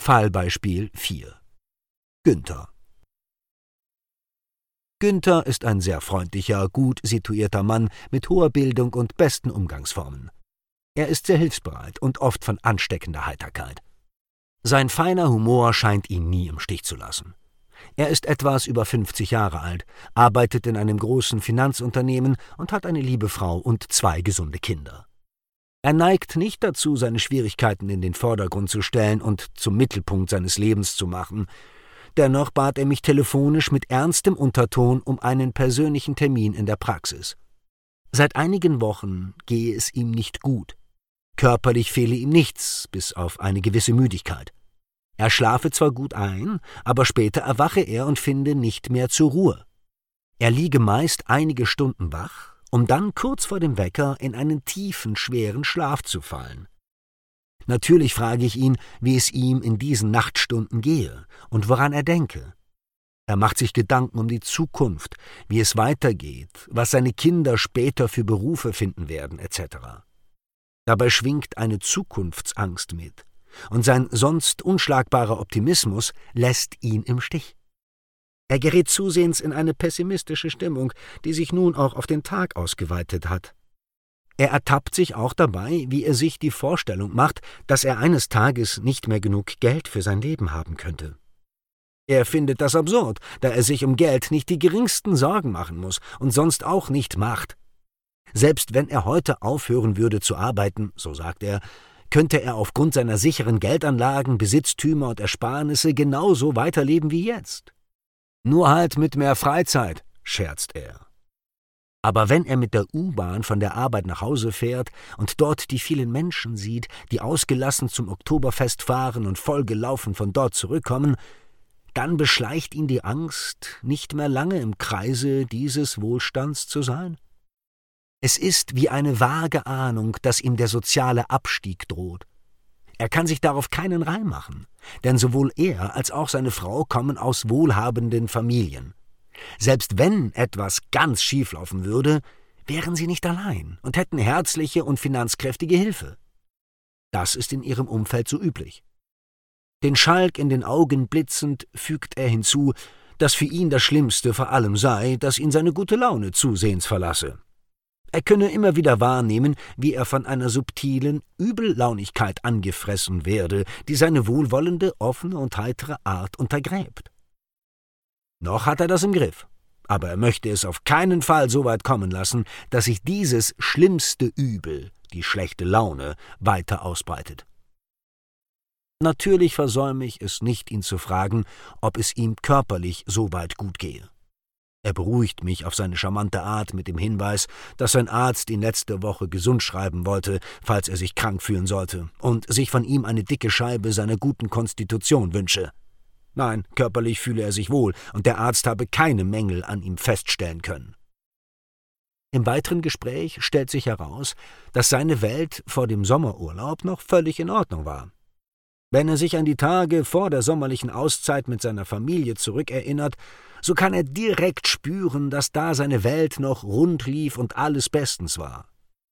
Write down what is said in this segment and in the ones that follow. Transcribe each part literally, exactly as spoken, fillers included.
Fallbeispiel vier. Günther. Günther ist ein sehr freundlicher, gut situierter Mann mit hoher Bildung und besten Umgangsformen. Er ist sehr hilfsbereit und oft von ansteckender Heiterkeit. Sein feiner Humor scheint ihn nie im Stich zu lassen. Er ist etwas über fünfzig Jahre alt, arbeitet in einem großen Finanzunternehmen und hat eine liebe Frau und zwei gesunde Kinder. Er neigt nicht dazu, seine Schwierigkeiten in den Vordergrund zu stellen und zum Mittelpunkt seines Lebens zu machen. Dennoch bat er mich telefonisch mit ernstem Unterton um einen persönlichen Termin in der Praxis. Seit einigen Wochen gehe es ihm nicht gut. Körperlich fehle ihm nichts, bis auf eine gewisse Müdigkeit. Er schlafe zwar gut ein, aber später erwache er und finde nicht mehr zur Ruhe. Er liege meist einige Stunden wach, um dann kurz vor dem Wecker in einen tiefen, schweren Schlaf zu fallen. Natürlich frage ich ihn, wie es ihm in diesen Nachtstunden gehe und woran er denke. Er macht sich Gedanken um die Zukunft, wie es weitergeht, was seine Kinder später für Berufe finden werden, et cetera. Dabei schwingt eine Zukunftsangst mit, und sein sonst unschlagbarer Optimismus lässt ihn im Stich. Er gerät zusehends in eine pessimistische Stimmung, die sich nun auch auf den Tag ausgeweitet hat. Er ertappt sich auch dabei, wie er sich die Vorstellung macht, dass er eines Tages nicht mehr genug Geld für sein Leben haben könnte. Er findet das absurd, da er sich um Geld nicht die geringsten Sorgen machen muss und sonst auch nicht macht. Selbst wenn er heute aufhören würde zu arbeiten, so sagt er, könnte er aufgrund seiner sicheren Geldanlagen, Besitztümer und Ersparnisse genauso weiterleben wie jetzt. Nur halt mit mehr Freizeit, scherzt er. Aber wenn er mit der U-Bahn von der Arbeit nach Hause fährt und dort die vielen Menschen sieht, die ausgelassen zum Oktoberfest fahren und vollgelaufen von dort zurückkommen, dann beschleicht ihn die Angst, nicht mehr lange im Kreise dieses Wohlstands zu sein. Es ist wie eine vage Ahnung, dass ihm der soziale Abstieg droht. Er kann sich darauf keinen Reim machen, denn sowohl er als auch seine Frau kommen aus wohlhabenden Familien. Selbst wenn etwas ganz schieflaufen würde, wären sie nicht allein und hätten herzliche und finanzkräftige Hilfe. Das ist in ihrem Umfeld so üblich. Den Schalk in den Augen blitzend fügt er hinzu, dass für ihn das Schlimmste vor allem sei, dass ihn seine gute Laune zusehends verlasse. Er könne immer wieder wahrnehmen, wie er von einer subtilen Übellaunigkeit angefressen werde, die seine wohlwollende, offene und heitere Art untergräbt. Noch hat er das im Griff, aber er möchte es auf keinen Fall so weit kommen lassen, dass sich dieses schlimmste Übel, die schlechte Laune, weiter ausbreitet. Natürlich versäume ich es nicht, ihn zu fragen, ob es ihm körperlich so weit gut gehe. Er beruhigt mich auf seine charmante Art mit dem Hinweis, dass sein Arzt ihn letzte Woche gesund schreiben wollte, falls er sich krank fühlen sollte, und sich von ihm eine dicke Scheibe seiner guten Konstitution wünsche. Nein, körperlich fühle er sich wohl, und der Arzt habe keine Mängel an ihm feststellen können. Im weiteren Gespräch stellt sich heraus, dass seine Welt vor dem Sommerurlaub noch völlig in Ordnung war. Wenn er sich an die Tage vor der sommerlichen Auszeit mit seiner Familie zurückerinnert, so kann er direkt spüren, dass da seine Welt noch rund lief und alles bestens war.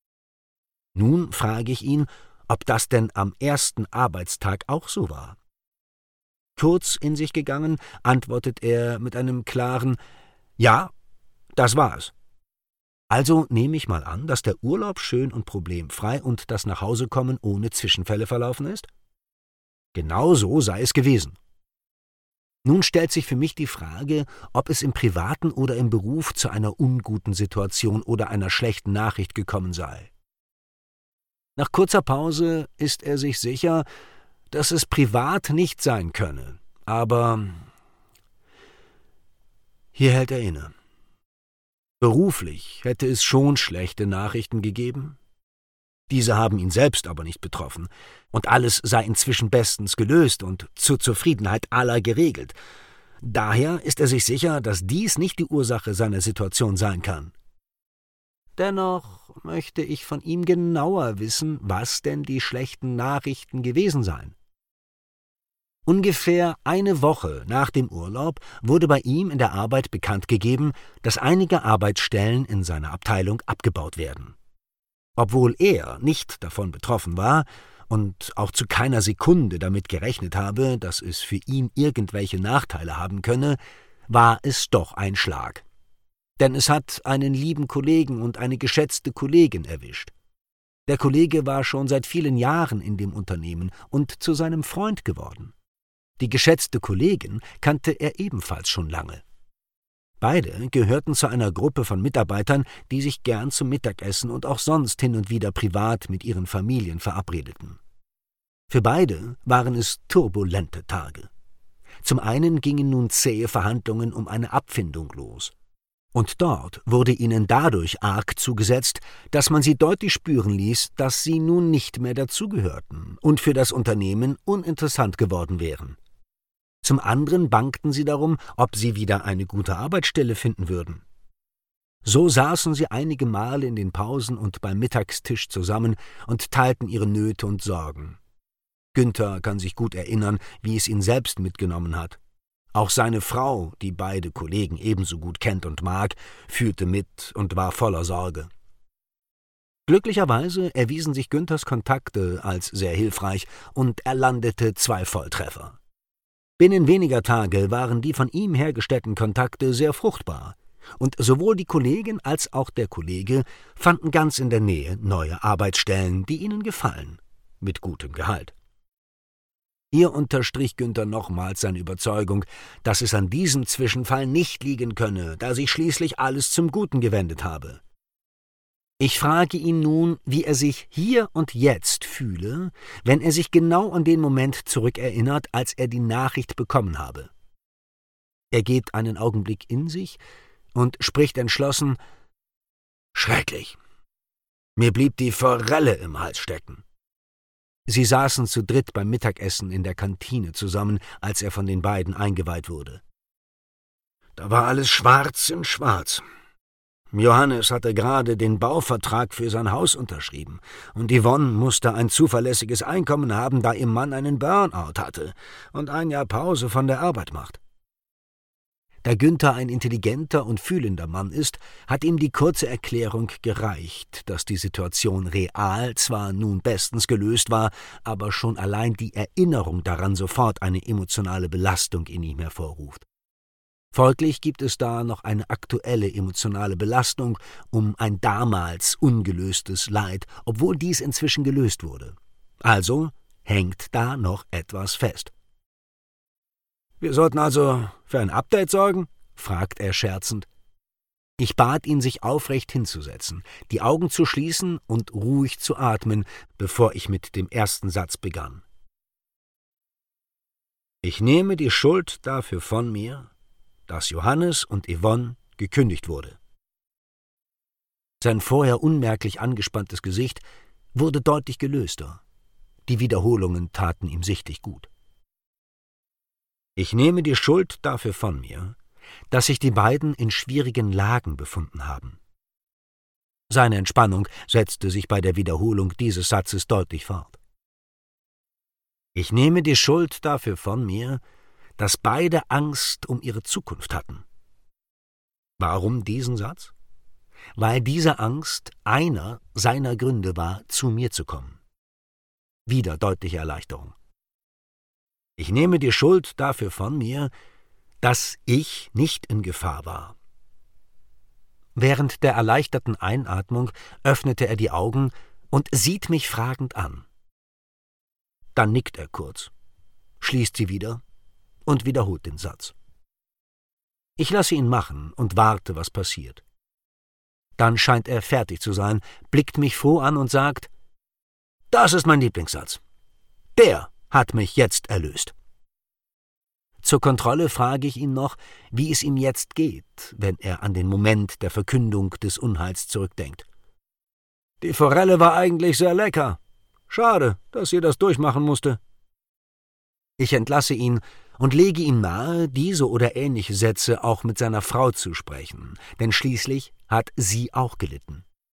Nun frage ich ihn, ob das denn am ersten Arbeitstag auch so war. Kurz in sich gegangen, antwortet er mit einem klaren »Ja, das war es«. Also nehme ich mal an, dass der Urlaub schön und problemfrei und das Nachhausekommen ohne Zwischenfälle verlaufen ist? Genau so sei es gewesen. Nun stellt sich für mich die Frage, ob es im Privaten oder im Beruf zu einer unguten Situation oder einer schlechten Nachricht gekommen sei. Nach kurzer Pause ist er sich sicher, dass es privat nicht sein könne, aber hier hält er inne. Beruflich hätte es schon schlechte Nachrichten gegeben. Diese haben ihn selbst aber nicht betroffen, und alles sei inzwischen bestens gelöst und zur Zufriedenheit aller geregelt. Daher ist er sich sicher, dass dies nicht die Ursache seiner Situation sein kann. Dennoch möchte ich von ihm genauer wissen, was denn die schlechten Nachrichten gewesen seien. Ungefähr eine Woche nach dem Urlaub wurde bei ihm in der Arbeit bekannt gegeben, dass einige Arbeitsstellen in seiner Abteilung abgebaut werden. Obwohl er nicht davon betroffen war und auch zu keiner Sekunde damit gerechnet habe, dass es für ihn irgendwelche Nachteile haben könne, war es doch ein Schlag. Denn es hat einen lieben Kollegen und eine geschätzte Kollegin erwischt. Der Kollege war schon seit vielen Jahren in dem Unternehmen und zu seinem Freund geworden. Die geschätzte Kollegin kannte er ebenfalls schon lange. Beide gehörten zu einer Gruppe von Mitarbeitern, die sich gern zum Mittagessen und auch sonst hin und wieder privat mit ihren Familien verabredeten. Für beide waren es turbulente Tage. Zum einen gingen nun zähe Verhandlungen um eine Abfindung los. Und dort wurde ihnen dadurch arg zugesetzt, dass man sie deutlich spüren ließ, dass sie nun nicht mehr dazugehörten und für das Unternehmen uninteressant geworden wären. Zum anderen bangten sie darum, ob sie wieder eine gute Arbeitsstelle finden würden. So saßen sie einige Male in den Pausen und beim Mittagstisch zusammen und teilten ihre Nöte und Sorgen. Günther kann sich gut erinnern, wie es ihn selbst mitgenommen hat. Auch seine Frau, die beide Kollegen ebenso gut kennt und mag, fühlte mit und war voller Sorge. Glücklicherweise erwiesen sich Günthers Kontakte als sehr hilfreich und er landete zwei Volltreffer. Binnen weniger Tage waren die von ihm hergestellten Kontakte sehr fruchtbar, und sowohl die Kollegin als auch der Kollege fanden ganz in der Nähe neue Arbeitsstellen, die ihnen gefallen, mit gutem Gehalt. Hier unterstrich Günther nochmals seine Überzeugung, dass es an diesem Zwischenfall nicht liegen könne, da sich schließlich alles zum Guten gewendet habe. Ich frage ihn nun, wie er sich hier und jetzt fühle, wenn er sich genau an den Moment zurückerinnert, als er die Nachricht bekommen habe. Er geht einen Augenblick in sich und spricht entschlossen: »Schrecklich! Mir blieb die Forelle im Hals stecken.« Sie saßen zu dritt beim Mittagessen in der Kantine zusammen, als er von den beiden eingeweiht wurde. Da war alles schwarz in schwarz. Johannes hatte gerade den Bauvertrag für sein Haus unterschrieben, und Yvonne musste ein zuverlässiges Einkommen haben, da ihr Mann einen Burnout hatte und ein Jahr Pause von der Arbeit macht. Da Günther ein intelligenter und fühlender Mann ist, hat ihm die kurze Erklärung gereicht, dass die Situation real zwar nun bestens gelöst war, aber schon allein die Erinnerung daran sofort eine emotionale Belastung in ihm hervorruft. Folglich gibt es da noch eine aktuelle emotionale Belastung um ein damals ungelöstes Leid, obwohl dies inzwischen gelöst wurde. Also hängt da noch etwas fest. »Wir sollten also für ein Update sorgen?« fragt er scherzend. Ich bat ihn, sich aufrecht hinzusetzen, die Augen zu schließen und ruhig zu atmen, bevor ich mit dem ersten Satz begann. »Ich nehme die Schuld dafür von mir, dass Johannes und Yvonne gekündigt wurde.« Sein vorher unmerklich angespanntes Gesicht wurde deutlich gelöster. Die Wiederholungen taten ihm sichtlich gut. »Ich nehme die Schuld dafür von mir, dass sich die beiden in schwierigen Lagen befunden haben.« Seine Entspannung setzte sich bei der Wiederholung dieses Satzes deutlich fort. »Ich nehme die Schuld dafür von mir, dass beide Angst um ihre Zukunft hatten.« Warum diesen Satz? Weil diese Angst einer seiner Gründe war, zu mir zu kommen. Wieder deutliche Erleichterung. »Ich nehme die Schuld dafür von mir, dass ich nicht in Gefahr war.« Während der erleichterten Einatmung öffnete er die Augen und sieht mich fragend an. Dann nickt er kurz, schließt sie wieder und wiederholt den Satz. Ich lasse ihn machen und warte, was passiert. Dann scheint er fertig zu sein, blickt mich froh an und sagt: »Das ist mein Lieblingssatz. Der hat mich jetzt erlöst.« Zur Kontrolle frage ich ihn noch, wie es ihm jetzt geht, wenn er an den Moment der Verkündung des Unheils zurückdenkt. »Die Forelle war eigentlich sehr lecker. Schade, dass sie das durchmachen musste.« Ich entlasse ihn und lege ihm nahe, diese oder ähnliche Sätze auch mit seiner Frau zu sprechen, denn schließlich hat sie auch gelitten.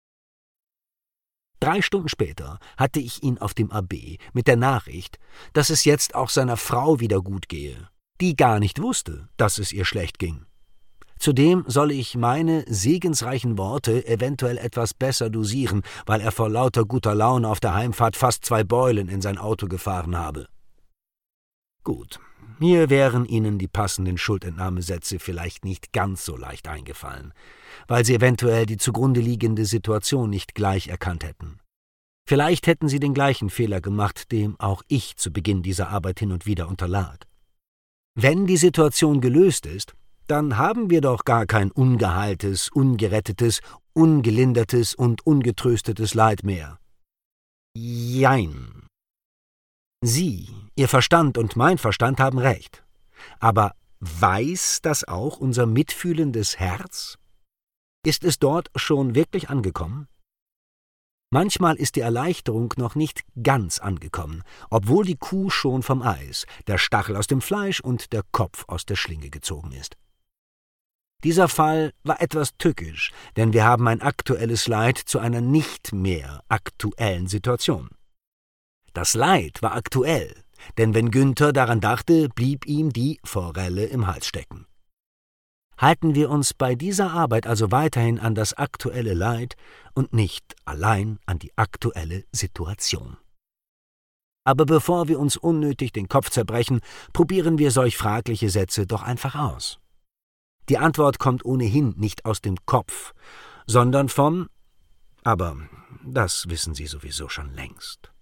Drei Stunden später hatte ich ihn auf dem A B mit der Nachricht, dass es jetzt auch seiner Frau wieder gut gehe, die gar nicht wusste, dass es ihr schlecht ging. Zudem soll ich meine segensreichen Worte eventuell etwas besser dosieren, weil er vor lauter guter Laune auf der Heimfahrt fast zwei Beulen in sein Auto gefahren habe. Gut, hier wären Ihnen die passenden Schuldentnahmesätze vielleicht nicht ganz so leicht eingefallen, weil Sie eventuell die zugrunde liegende Situation nicht gleich erkannt hätten. Vielleicht hätten Sie den gleichen Fehler gemacht, dem auch ich zu Beginn dieser Arbeit hin und wieder unterlag. Wenn die Situation gelöst ist, dann haben wir doch gar kein ungeheiltes, ungerettetes, ungelindertes und ungetröstetes Leid mehr. Jein. Sie, Ihr Verstand und mein Verstand haben recht. Aber weiß das auch unser mitfühlendes Herz? Ist es dort schon wirklich angekommen? Manchmal ist die Erleichterung noch nicht ganz angekommen, obwohl die Kuh schon vom Eis, der Stachel aus dem Fleisch und der Kopf aus der Schlinge gezogen ist. Dieser Fall war etwas tückisch, denn wir haben ein aktuelles Leid zu einer nicht mehr aktuellen Situation. Das Leid war aktuell, denn wenn Günther daran dachte, blieb ihm die Forelle im Hals stecken. Halten wir uns bei dieser Arbeit also weiterhin an das aktuelle Leid und nicht allein an die aktuelle Situation. Aber bevor wir uns unnötig den Kopf zerbrechen, probieren wir solch fragliche Sätze doch einfach aus. Die Antwort kommt ohnehin nicht aus dem Kopf, sondern von, aber das wissen Sie sowieso schon längst.